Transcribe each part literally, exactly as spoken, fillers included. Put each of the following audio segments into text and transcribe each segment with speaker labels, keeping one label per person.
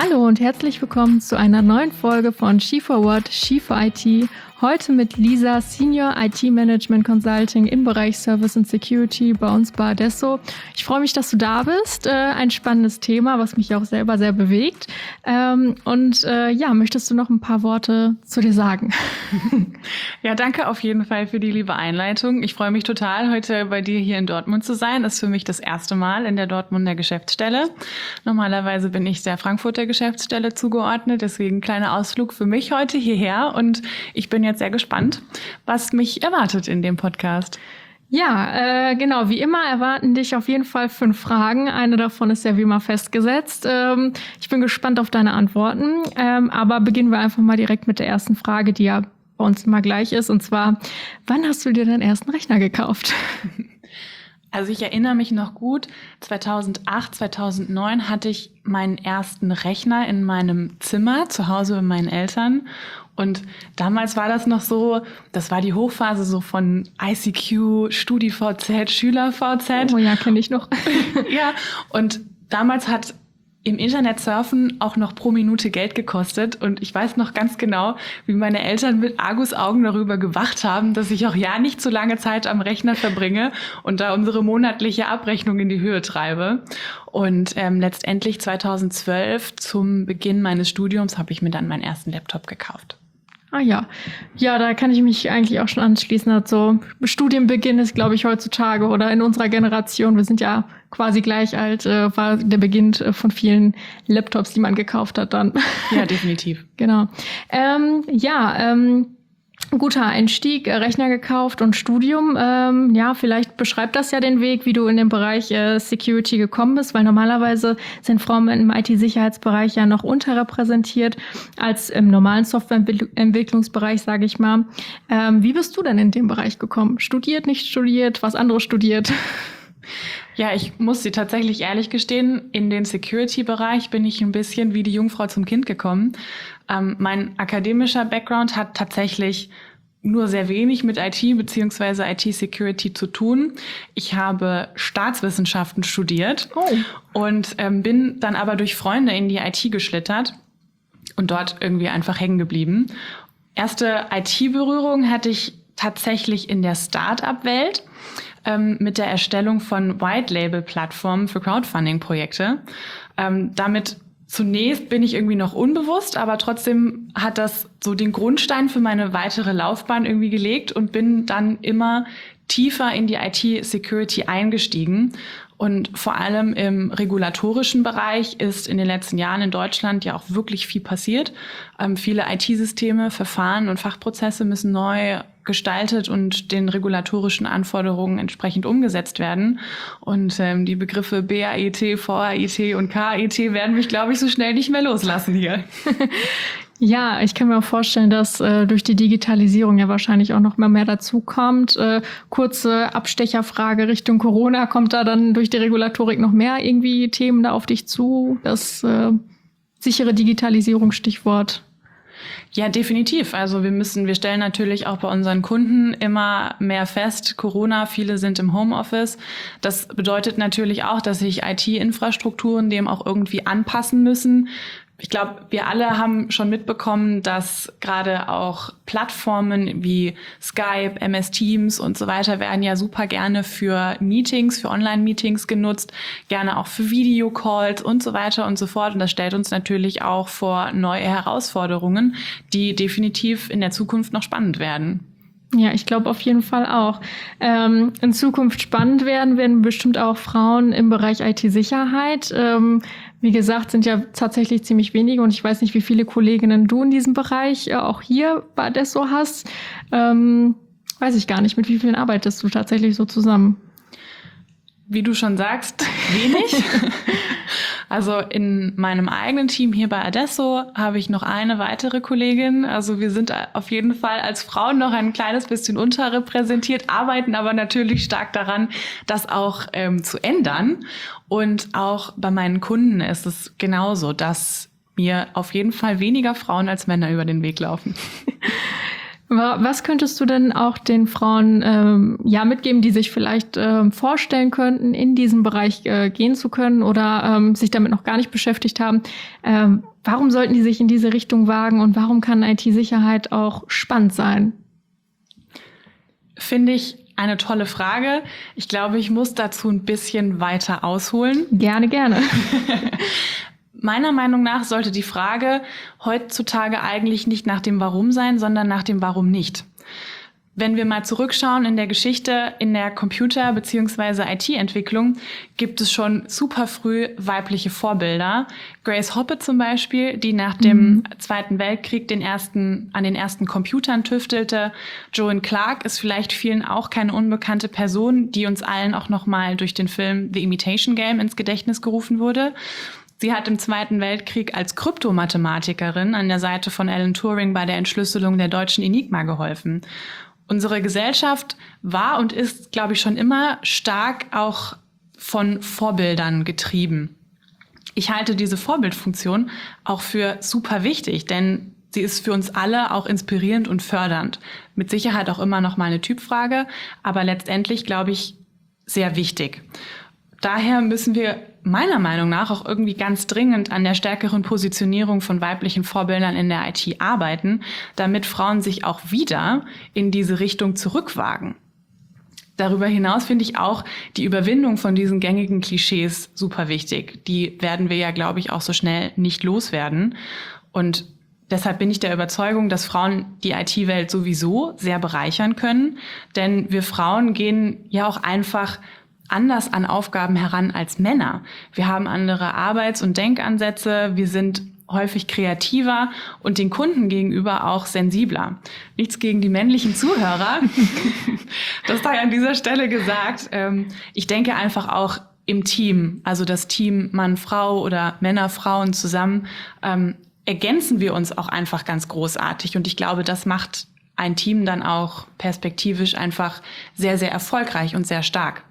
Speaker 1: Hallo und herzlich willkommen zu einer neuen Folge von She Forward, She for I T. Heute mit Lisa, Senior I T Management Consulting im Bereich Service and Security bei uns bei Adesso. Ich freue mich, dass du da bist. Äh, ein spannendes Thema, was mich auch selber sehr bewegt. Ähm, und äh, ja, möchtest du noch ein paar Worte zu dir sagen?
Speaker 2: Ja, danke auf jeden Fall für die liebe Einleitung. Ich freue mich total, heute bei dir hier in Dortmund zu sein. Das ist für mich das erste Mal in der Dortmunder Geschäftsstelle. Normalerweise bin ich der Frankfurter Geschäftsstelle zugeordnet, deswegen kleiner Ausflug für mich heute hierher. Und ich bin jetzt sehr gespannt, was mich erwartet in dem Podcast.
Speaker 1: Ja, äh, genau. Wie immer erwarten dich auf jeden Fall fünf Fragen. Eine davon ist ja wie immer festgesetzt. Ähm, ich bin gespannt auf deine Antworten. Ähm, aber beginnen wir einfach mal direkt mit der ersten Frage, die ja bei uns immer gleich ist. Und zwar, wann hast du dir deinen ersten Rechner gekauft?
Speaker 2: Also ich erinnere mich noch gut, zweitausendacht, zweitausendneun hatte ich meinen ersten Rechner in meinem Zimmer zu Hause bei meinen Eltern. Und damals war das noch so, das war die Hochphase so von I C Q, StudiVZ, SchülerVZ.
Speaker 1: Oh ja, kenne ich noch.
Speaker 2: Ja, und damals hat im Internet surfen auch noch pro Minute Geld gekostet. Und ich weiß noch ganz genau, wie meine Eltern mit Argusaugen darüber gewacht haben, dass ich auch ja nicht so lange Zeit am Rechner verbringe und da unsere monatliche Abrechnung in die Höhe treibe. Und ähm, letztendlich zweitausendzwölf, zum Beginn meines Studiums, habe ich mir dann meinen ersten Laptop gekauft.
Speaker 1: Ah ja, ja, da kann ich mich eigentlich auch schon anschließen. Also Studienbeginn ist, glaube ich, heutzutage oder in unserer Generation, wir sind ja quasi gleich alt, äh, war der Beginn von vielen Laptops, die man gekauft hat dann.
Speaker 2: Ja, definitiv.
Speaker 1: Genau. Ähm, ja, ähm, guter Einstieg, Rechner gekauft und Studium. Ähm, ja, vielleicht beschreibt das ja den Weg, wie du in den Bereich äh, Security gekommen bist, weil normalerweise sind Frauen im I T-Sicherheitsbereich ja noch unterrepräsentiert als im normalen Softwareentwicklungsbereich, sage ich mal. Ähm, wie bist du denn in den Bereich gekommen? Studiert, nicht studiert, was anderes studiert?
Speaker 2: Ja, ich muss dir tatsächlich ehrlich gestehen, in den Security-Bereich bin ich ein bisschen wie die Jungfrau zum Kind gekommen. Ähm, mein akademischer Background hat tatsächlich nur sehr wenig mit I T bzw. I T-Security zu tun. Ich habe Staatswissenschaften studiert oh. und ähm, bin dann aber durch Freunde in die I T geschlittert und dort irgendwie einfach hängen geblieben. Erste I T-Berührung hatte ich tatsächlich in der Start-up-Welt ähm, mit der Erstellung von White-Label-Plattformen für Crowdfunding-Projekte. Ähm, damit zunächst bin ich irgendwie noch unbewusst, aber trotzdem hat das so den Grundstein für meine weitere Laufbahn irgendwie gelegt und bin dann immer tiefer in die I T-Security eingestiegen. Und vor allem im regulatorischen Bereich ist in den letzten Jahren in Deutschland ja auch wirklich viel passiert. Ähm, viele I T-Systeme, Verfahren und Fachprozesse müssen neu gestaltet und den regulatorischen Anforderungen entsprechend umgesetzt werden. Und ähm, die Begriffe B A I T, V A I T und K A I T werden mich, glaube ich, so schnell nicht mehr loslassen hier.
Speaker 1: Ja, ich kann mir auch vorstellen, dass äh, durch die Digitalisierung ja wahrscheinlich auch noch mal mehr dazu kommt. Äh, kurze Abstecherfrage Richtung Corona. Kommt da dann durch die Regulatorik noch mehr irgendwie Themen da auf dich zu? Das äh, sichere Digitalisierung, Stichwort.
Speaker 2: Ja, definitiv. Also wir müssen, wir stellen natürlich auch bei unseren Kunden immer mehr fest, Corona, viele sind im Homeoffice. Das bedeutet natürlich auch, dass sich I T-Infrastrukturen dem auch irgendwie anpassen müssen. Ich glaube, wir alle haben schon mitbekommen, dass gerade auch Plattformen wie Skype, M S Teams und so weiter werden ja super gerne für Meetings, für Online-Meetings genutzt, gerne auch für Videocalls und so weiter und so fort. Und das stellt uns natürlich auch vor neue Herausforderungen, die definitiv in der Zukunft noch spannend werden.
Speaker 1: Ja, ich glaube auf jeden Fall auch. Ähm, in Zukunft spannend werden werden bestimmt auch Frauen im Bereich I T-Sicherheit. Ähm, wie gesagt, sind ja tatsächlich ziemlich wenige und ich weiß nicht, wie viele Kolleginnen du in diesem Bereich äh, auch hier bei Adesso hast. Ähm, weiß ich gar nicht, mit wie vielen arbeitest du tatsächlich so zusammen?
Speaker 2: Wie du schon sagst, wenig. Also in meinem eigenen Team hier bei Adesso habe ich noch eine weitere Kollegin. Also wir sind auf jeden Fall als Frauen noch ein kleines bisschen unterrepräsentiert, arbeiten aber natürlich stark daran, das auch ähm, zu ändern. Und auch bei meinen Kunden ist es genauso, dass mir auf jeden Fall weniger Frauen als Männer über den Weg laufen.
Speaker 1: Was könntest du denn auch den Frauen ähm, ja mitgeben, die sich vielleicht ähm, vorstellen könnten, in diesen Bereich äh, gehen zu können oder ähm, sich damit noch gar nicht beschäftigt haben? Ähm, warum sollten die sich in diese Richtung wagen und warum kann I T-Sicherheit auch spannend sein?
Speaker 2: Finde ich eine tolle Frage. Ich glaube, ich muss dazu ein bisschen weiter ausholen.
Speaker 1: Gerne, gerne.
Speaker 2: Meiner Meinung nach sollte die Frage heutzutage eigentlich nicht nach dem Warum sein, sondern nach dem Warum nicht. Wenn wir mal zurückschauen in der Geschichte, in der Computer- bzw. I T-Entwicklung, gibt es schon super früh weibliche Vorbilder. Grace Hoppe zum Beispiel, die nach dem mhm. Zweiten Weltkrieg den ersten, an den ersten Computern tüftelte. Joan Clark ist vielleicht vielen auch keine unbekannte Person, die uns allen auch nochmal durch den Film The Imitation Game ins Gedächtnis gerufen wurde. Sie hat im Zweiten Weltkrieg als Kryptomathematikerin an der Seite von Alan Turing bei der Entschlüsselung der deutschen Enigma geholfen. Unsere Gesellschaft war und ist, glaube ich, schon immer stark auch von Vorbildern getrieben. Ich halte diese Vorbildfunktion auch für super wichtig, denn sie ist für uns alle auch inspirierend und fördernd. Mit Sicherheit auch immer noch mal eine Typfrage, aber letztendlich, glaube ich, sehr wichtig. Daher müssen wir meiner Meinung nach auch irgendwie ganz dringend an der stärkeren Positionierung von weiblichen Vorbildern in der I T arbeiten, damit Frauen sich auch wieder in diese Richtung zurückwagen. Darüber hinaus finde ich auch die Überwindung von diesen gängigen Klischees super wichtig. Die werden wir ja, glaube ich, auch so schnell nicht loswerden. Und deshalb bin ich der Überzeugung, dass Frauen die I T-Welt sowieso sehr bereichern können. Denn wir Frauen gehen ja auch einfach anders an Aufgaben heran als Männer. Wir haben andere Arbeits- und Denkansätze, wir sind häufig kreativer und den Kunden gegenüber auch sensibler. Nichts gegen die männlichen Zuhörer, das sei an dieser Stelle gesagt. Ich denke einfach auch im Team, also das Team Mann-Frau oder Männer-Frauen zusammen, ergänzen wir uns auch einfach ganz großartig. Und ich glaube, das macht ein Team dann auch perspektivisch einfach sehr, sehr erfolgreich und sehr stark.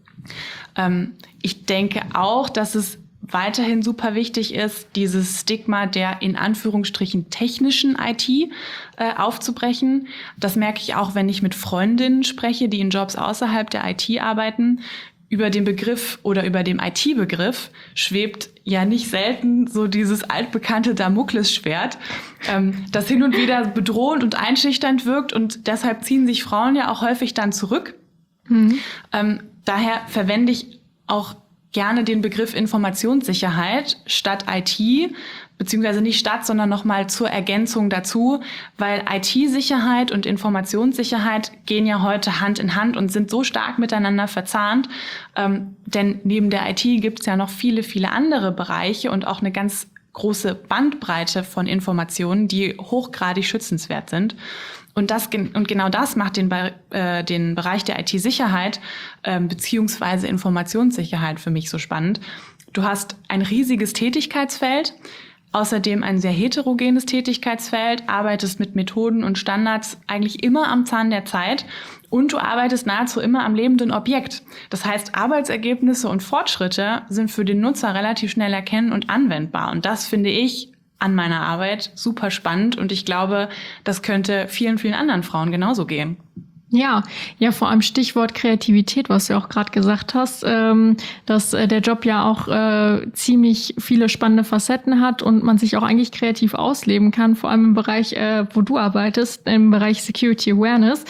Speaker 2: Ähm, ich denke auch, dass es weiterhin super wichtig ist, dieses Stigma der in Anführungsstrichen technischen I T äh, aufzubrechen. Das merke ich auch, wenn ich mit Freundinnen spreche, die in Jobs außerhalb der I T arbeiten. Über den Begriff oder über dem I T-Begriff schwebt ja nicht selten so dieses altbekannte Damoklesschwert, ähm, das hin und wieder bedrohend und einschüchternd wirkt, und deshalb ziehen sich Frauen ja auch häufig dann zurück. Mhm. Ähm, daher verwende ich auch gerne den Begriff Informationssicherheit statt I T, beziehungsweise nicht statt, sondern nochmal zur Ergänzung dazu, weil I T-Sicherheit und Informationssicherheit gehen ja heute Hand in Hand und sind so stark miteinander verzahnt. Ähm, denn neben der I T gibt es ja noch viele, viele andere Bereiche und auch eine ganz große Bandbreite von Informationen, die hochgradig schützenswert sind. Und, das, und genau das macht den, äh, den Bereich der I T-Sicherheit äh, beziehungsweise Informationssicherheit für mich so spannend. Du hast ein riesiges Tätigkeitsfeld, außerdem ein sehr heterogenes Tätigkeitsfeld, arbeitest mit Methoden und Standards eigentlich immer am Zahn der Zeit und du arbeitest nahezu immer am lebenden Objekt. Das heißt, Arbeitsergebnisse und Fortschritte sind für den Nutzer relativ schnell erkennen und anwendbar. Und das finde ich an meiner Arbeit super spannend und ich glaube, das könnte vielen, vielen anderen Frauen genauso gehen.
Speaker 1: Ja, ja, vor allem Stichwort Kreativität, was du auch gerade gesagt hast, ähm, dass äh, der Job ja auch äh, ziemlich viele spannende Facetten hat und man sich auch eigentlich kreativ ausleben kann, vor allem im Bereich, äh, wo du arbeitest, im Bereich Security Awareness.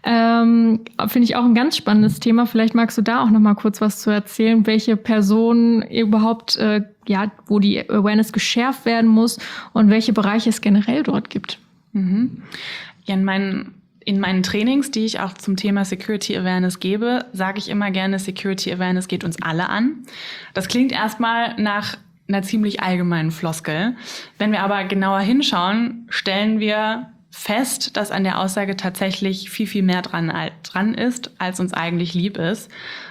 Speaker 1: Ähm, finde ich auch ein ganz spannendes Thema. Vielleicht magst du da auch noch mal kurz was zu erzählen, welche Personen überhaupt, äh, ja, wo die Awareness geschärft werden muss und welche Bereiche es generell dort gibt.
Speaker 2: Mhm. Ja, in meinen In meinen Trainings, die ich auch zum Thema Security Awareness gebe, sage ich immer gerne, Security Awareness geht uns alle an. Das klingt erstmal nach einer ziemlich allgemeinen Floskel. Wenn wir aber genauer hinschauen, stellen wir fest, dass an der Aussage tatsächlich viel, viel mehr dran, dran ist, als uns eigentlich lieb ist.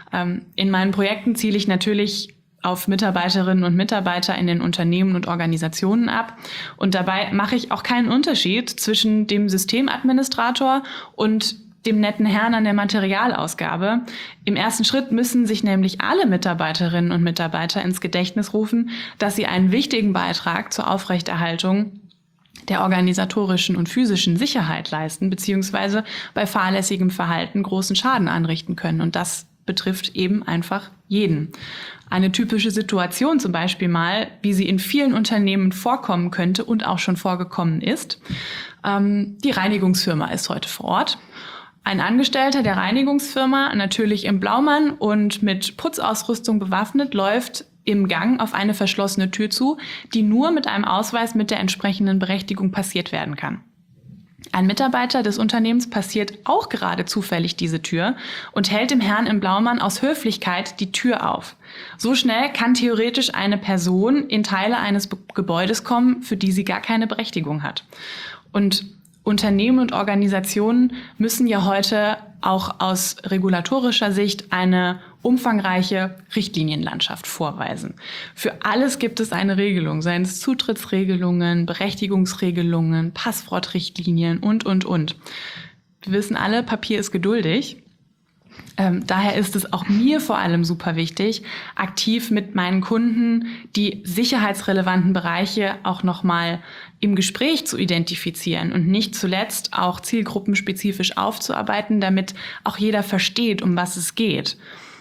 Speaker 2: In meinen Projekten ziele ich natürlich auf Mitarbeiterinnen und Mitarbeiter in den Unternehmen und Organisationen ab. Und dabei mache ich auch keinen Unterschied zwischen dem Systemadministrator und dem netten Herrn an der Materialausgabe. Im ersten Schritt müssen sich nämlich alle Mitarbeiterinnen und Mitarbeiter ins Gedächtnis rufen, dass sie einen wichtigen Beitrag zur Aufrechterhaltung der organisatorischen und physischen Sicherheit leisten, beziehungsweise bei fahrlässigem Verhalten großen Schaden anrichten können. Und das betrifft eben einfach jeden. Eine typische Situation zum Beispiel mal, wie sie in vielen Unternehmen vorkommen könnte und auch schon vorgekommen ist. Ähm, die Reinigungsfirma ist heute vor Ort. Ein Angestellter der Reinigungsfirma, natürlich im Blaumann und mit Putzausrüstung bewaffnet, läuft im Gang auf eine verschlossene Tür zu, die nur mit einem Ausweis mit der entsprechenden Berechtigung passiert werden kann. Ein Mitarbeiter des Unternehmens passiert auch gerade zufällig diese Tür und hält dem Herrn im Blaumann aus Höflichkeit die Tür auf. So schnell kann theoretisch eine Person in Teile eines Be- Gebäudes kommen, für die sie gar keine Berechtigung hat. Und Unternehmen und Organisationen müssen ja heute auch aus regulatorischer Sicht eine umfangreiche Richtlinienlandschaft vorweisen. Für alles gibt es eine Regelung, seien es Zutrittsregelungen, Berechtigungsregelungen, Passwortrichtlinien und, und, und. Wir wissen alle, Papier ist geduldig. Ähm, daher ist es auch mir vor allem super wichtig, aktiv mit meinen Kunden die sicherheitsrelevanten Bereiche auch nochmal im Gespräch zu identifizieren und nicht zuletzt auch zielgruppenspezifisch aufzuarbeiten, damit auch jeder versteht, um was es geht.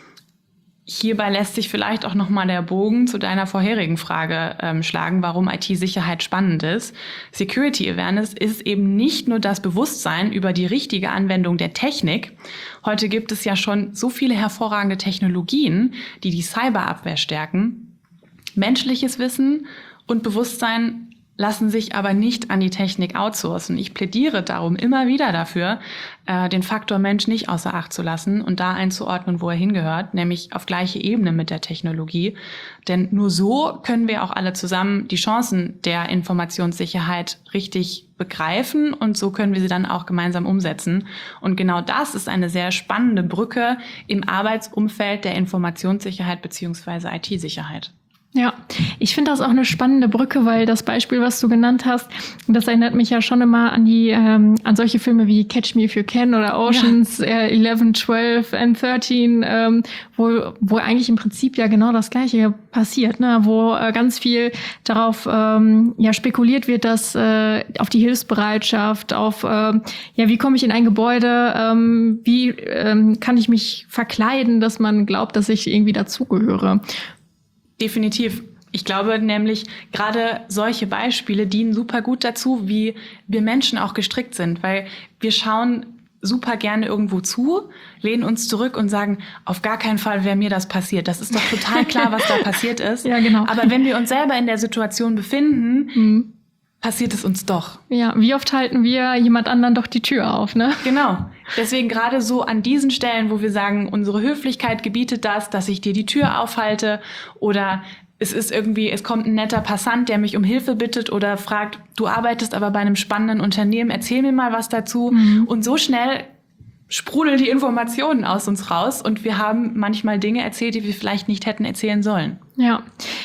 Speaker 2: Hierbei lässt sich vielleicht auch nochmal der Bogen zu deiner vorherigen Frage ähm, schlagen, warum I T-Sicherheit spannend ist. Security Awareness ist eben nicht nur das Bewusstsein über die richtige Anwendung der Technik. Heute gibt es ja schon so viele hervorragende Technologien, die die Cyberabwehr stärken. Menschliches Wissen und Bewusstsein lassen sich aber nicht an die Technik outsourcen. Ich plädiere darum immer wieder dafür, äh, den Faktor Mensch nicht außer Acht zu lassen und da einzuordnen, wo er hingehört, nämlich auf gleiche Ebene mit der Technologie. Denn nur so können wir auch alle zusammen die Chancen der Informationssicherheit richtig begreifen und so können wir sie dann auch gemeinsam umsetzen. Und genau das ist eine sehr spannende Brücke im Arbeitsumfeld der Informationssicherheit beziehungsweise I T-Sicherheit.
Speaker 1: Ja, ich finde das auch eine spannende Brücke, weil das Beispiel, was du genannt hast, das erinnert mich ja schon immer an die ähm, an solche Filme wie Catch Me If You Can oder Oceans ja. äh, elf, zwölf and dreizehn, ähm, wo wo eigentlich im Prinzip ja genau das Gleiche passiert, ne, wo äh, ganz viel darauf ähm, ja spekuliert wird, dass äh, auf die Hilfsbereitschaft, auf äh, ja wie komme ich in ein Gebäude, ähm, wie ähm, kann ich mich verkleiden, dass man glaubt, dass ich irgendwie dazugehöre.
Speaker 2: Definitiv. Ich glaube nämlich, gerade solche Beispiele dienen super gut dazu, wie wir Menschen auch gestrickt sind, weil wir schauen super gerne irgendwo zu, lehnen uns zurück und sagen, auf gar keinen Fall wäre mir das passiert. Das ist doch total klar, was da passiert ist.
Speaker 1: Ja, genau.
Speaker 2: Aber wenn wir uns selber in der Situation befinden, mhm. passiert es uns doch.
Speaker 1: Ja, wie oft halten wir jemand anderen doch die Tür auf, ne?
Speaker 2: Genau. Deswegen gerade so an diesen Stellen, wo wir sagen, unsere Höflichkeit gebietet das, dass ich dir die Tür aufhalte oder es ist irgendwie, es kommt ein netter Passant, der mich um Hilfe bittet oder fragt, du arbeitest aber bei einem spannenden Unternehmen, erzähl mir mal was dazu. Mhm. Und so schnell sprudeln die Informationen aus uns raus und wir haben manchmal Dinge erzählt, die wir vielleicht nicht hätten erzählen sollen.
Speaker 1: Ja,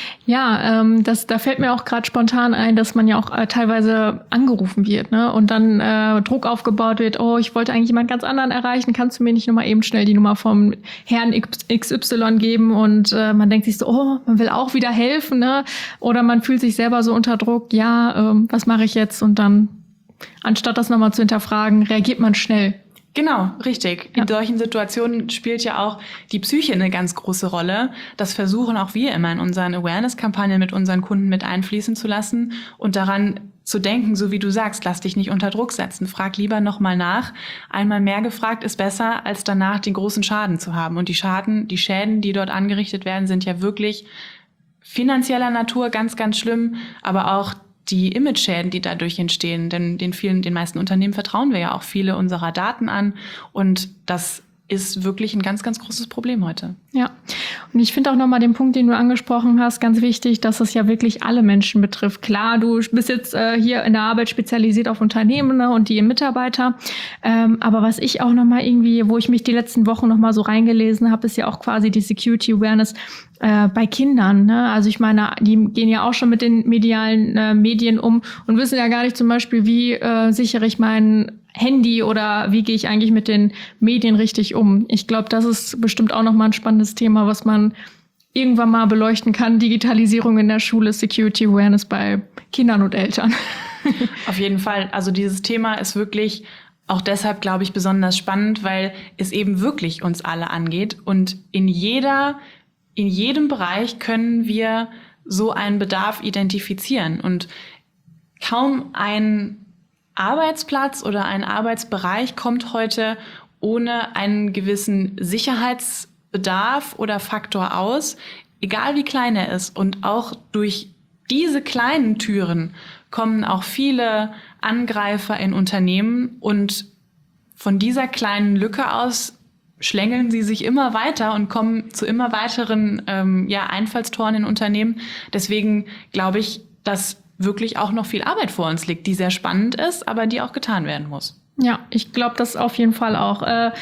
Speaker 1: ja, ähm, das, da fällt mir auch gerade spontan ein, dass man ja auch äh, teilweise angerufen wird, ne, und dann äh, Druck aufgebaut wird. Oh, ich wollte eigentlich jemand ganz anderen erreichen. Kannst du mir nicht nochmal eben schnell die Nummer vom Herrn X Y geben? Und äh, man denkt sich so, oh, man will auch wieder helfen, ne? Oder man fühlt sich selber so unter Druck. Ja, ähm, was mache ich jetzt? Und dann, anstatt das nochmal zu hinterfragen, reagiert man schnell.
Speaker 2: Genau, richtig. In ja. solchen Situationen spielt ja auch die Psyche eine ganz große Rolle. Das versuchen auch wir immer in unseren Awareness-Kampagnen mit unseren Kunden mit einfließen zu lassen und daran zu denken, so wie du sagst, lass dich nicht unter Druck setzen. Frag lieber nochmal nach. Einmal mehr gefragt ist besser, als danach den großen Schaden zu haben. Und die Schaden, die Schäden, die dort angerichtet werden, sind ja wirklich finanzieller Natur ganz, ganz schlimm, aber auch die Image-Schäden, die dadurch entstehen, denn den vielen, den meisten Unternehmen vertrauen wir ja auch viele unserer Daten an und das ist wirklich ein ganz, ganz großes Problem heute.
Speaker 1: Ja, und ich finde auch nochmal den Punkt, den du angesprochen hast, ganz wichtig, dass es ja wirklich alle Menschen betrifft. Klar, du bist jetzt äh, hier in der Arbeit spezialisiert auf Unternehmen, ne, und die Mitarbeiter, ähm, aber was ich auch nochmal irgendwie, wo ich mich die letzten Wochen nochmal so reingelesen habe, ist ja auch quasi die Security Awareness äh, bei Kindern, ne? Also ich meine, die gehen ja auch schon mit den medialen äh, Medien um und wissen ja gar nicht zum Beispiel, wie äh, sichere ich mein Handy oder wie gehe ich eigentlich mit den Medien richtig um. Ich glaube, das ist bestimmt auch nochmal ein spannendes Thema, was man irgendwann mal beleuchten kann. Digitalisierung in der Schule, Security Awareness bei Kindern und Eltern.
Speaker 2: Auf jeden Fall. Also dieses Thema ist wirklich auch deshalb, glaube ich, besonders spannend, weil es eben wirklich uns alle angeht. Und in jeder, in jedem Bereich können wir so einen Bedarf identifizieren. Und kaum ein Arbeitsplatz oder ein Arbeitsbereich kommt heute ohne einen gewissen Sicherheitsbedarf oder Faktor aus, egal wie klein er ist. Und auch durch diese kleinen Türen kommen auch viele Angreifer in Unternehmen und von dieser kleinen Lücke aus schlängeln sie sich immer weiter und kommen zu immer weiteren ähm, ja, Einfallstoren in Unternehmen. Deswegen glaube ich, dass wirklich auch noch viel Arbeit vor uns liegt, die sehr spannend ist, aber die auch getan werden muss.
Speaker 1: Ja, ich glaube das auf jeden Fall auch. Äh,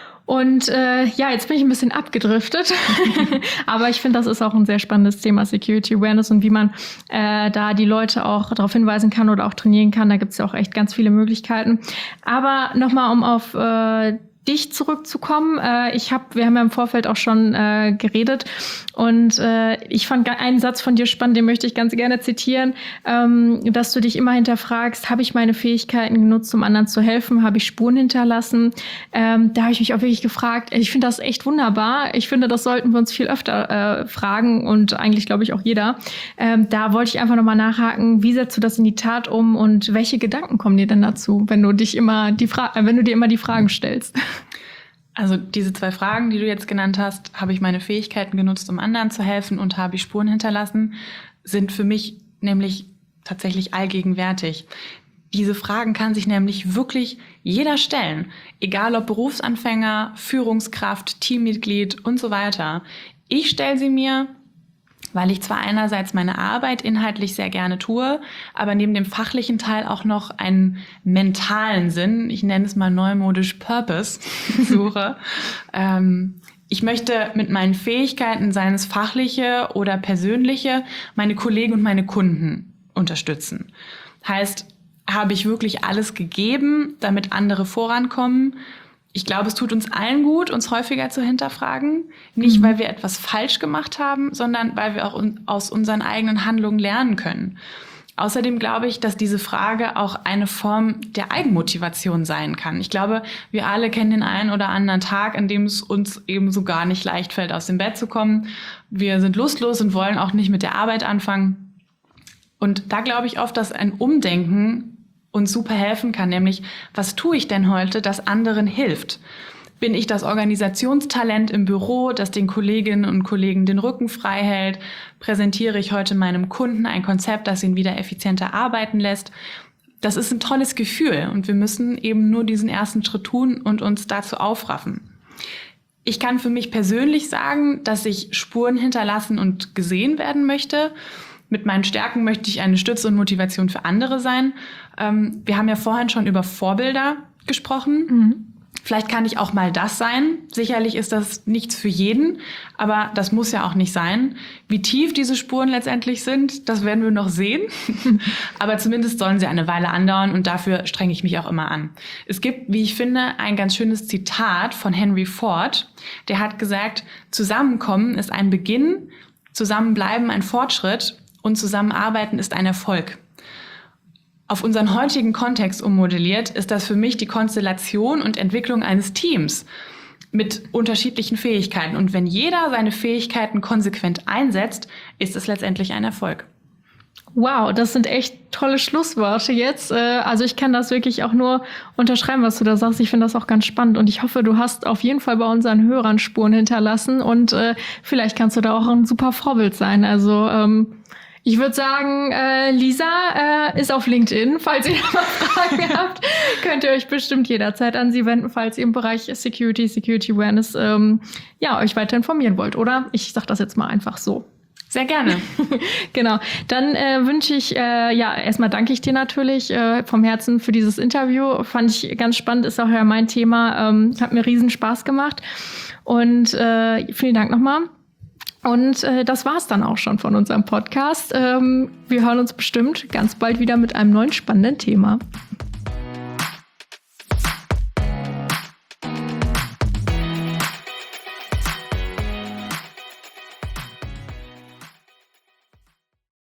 Speaker 1: Und äh, ja, jetzt bin ich ein bisschen abgedriftet, aber ich finde, das ist auch ein sehr spannendes Thema, Security Awareness und wie man äh, da die Leute auch darauf hinweisen kann oder auch trainieren kann. Da gibt es ja auch echt ganz viele Möglichkeiten. Aber nochmal, um auf äh, dich zurückzukommen. Äh, ich habe, wir haben ja im Vorfeld auch schon äh, geredet und äh, ich fand einen Satz von dir spannend, den möchte ich ganz gerne zitieren, ähm, dass du dich immer hinterfragst, habe ich meine Fähigkeiten genutzt, um anderen zu helfen? Habe ich Spuren hinterlassen? Ähm, da habe ich mich auch wirklich gefragt. Ich finde das echt wunderbar. Ich finde, das sollten wir uns viel öfter äh, fragen und eigentlich glaube ich auch jeder. Ähm, da wollte ich einfach nochmal nachhaken, wie setzt du das in die Tat um und welche Gedanken kommen dir denn dazu, wenn du dich immer die Fra- äh, wenn du dir immer die Fragen stellst?
Speaker 2: Also diese zwei Fragen, die du jetzt genannt hast, habe ich meine Fähigkeiten genutzt, um anderen zu helfen und habe ich Spuren hinterlassen, sind für mich nämlich tatsächlich allgegenwärtig. Diese Fragen kann sich nämlich wirklich jeder stellen, egal ob Berufsanfänger, Führungskraft, Teammitglied und so weiter. Ich stelle sie mir, weil ich zwar einerseits meine Arbeit inhaltlich sehr gerne tue, aber neben dem fachlichen Teil auch noch einen mentalen Sinn, ich nenne es mal neumodisch Purpose, suche. ähm, ich möchte mit meinen Fähigkeiten, seien es fachliche oder persönliche, meine Kollegen und meine Kunden unterstützen. Heißt, habe ich wirklich alles gegeben, damit andere vorankommen? Ich glaube, es tut uns allen gut, uns häufiger zu hinterfragen. Nicht, mhm. weil wir etwas falsch gemacht haben, sondern weil wir auch un- aus unseren eigenen Handlungen lernen können. Außerdem glaube ich, dass diese Frage auch eine Form der Eigenmotivation sein kann. Ich glaube, wir alle kennen den einen oder anderen Tag, an dem es uns eben so gar nicht leicht fällt, aus dem Bett zu kommen. Wir sind lustlos und wollen auch nicht mit der Arbeit anfangen. Und da glaube ich oft, dass ein Umdenken uns super helfen kann, nämlich, was tue ich denn heute, das anderen hilft? Bin ich das Organisationstalent im Büro, das den Kolleginnen und Kollegen den Rücken frei hält? Präsentiere ich heute meinem Kunden ein Konzept, das ihn wieder effizienter arbeiten lässt? Das ist ein tolles Gefühl und wir müssen eben nur diesen ersten Schritt tun und uns dazu aufraffen. Ich kann für mich persönlich sagen, dass ich Spuren hinterlassen und gesehen werden möchte. Mit meinen Stärken möchte ich eine Stütze und Motivation für andere sein. Ähm, wir haben ja vorhin schon über Vorbilder gesprochen. Mhm. Vielleicht kann ich auch mal das sein. Sicherlich ist das nichts für jeden, aber das muss ja auch nicht sein. Wie tief diese Spuren letztendlich sind, das werden wir noch sehen. Aber zumindest sollen sie eine Weile andauern und dafür strenge ich mich auch immer an. Es gibt, wie ich finde, ein ganz schönes Zitat von Henry Ford. Der hat gesagt, Zusammenkommen ist ein Beginn, Zusammenbleiben ein Fortschritt und Zusammenarbeiten ist ein Erfolg. Auf unseren heutigen Kontext ummodelliert ist das für mich die Konstellation und Entwicklung eines Teams mit unterschiedlichen Fähigkeiten. Und wenn jeder seine Fähigkeiten konsequent einsetzt, ist es letztendlich ein Erfolg.
Speaker 1: Wow, das sind echt tolle Schlussworte jetzt. Also ich kann das wirklich auch nur unterschreiben, was du da sagst. Ich finde das auch ganz spannend und ich hoffe, du hast auf jeden Fall bei unseren Hörern Spuren hinterlassen und äh, vielleicht kannst du da auch ein super Vorbild sein. Also ähm, ich würde sagen, äh, Lisa äh, ist auf LinkedIn. Falls ihr noch mal Fragen habt, könnt ihr euch bestimmt jederzeit an sie wenden, falls ihr im Bereich Security, Security Awareness ähm, ja, euch weiter informieren wollt, oder? Ich sag das jetzt mal einfach so.
Speaker 2: Sehr gerne.
Speaker 1: Genau. Dann äh, wünsche ich, äh, ja, erstmal danke ich dir natürlich äh, vom Herzen für dieses Interview. Fand ich ganz spannend, ist auch ja mein Thema. Ähm, hat mir riesen Spaß gemacht. Und äh, vielen Dank nochmal. Und äh, das war's dann auch schon von unserem Podcast. Ähm, wir hören uns bestimmt ganz bald wieder mit einem neuen spannenden Thema.